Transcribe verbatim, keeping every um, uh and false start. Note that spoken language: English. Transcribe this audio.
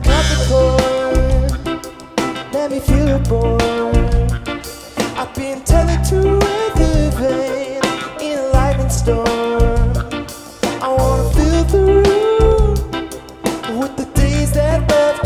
cut the cord, let me feel the bore. I've been tethered to the vein in a lightning storm.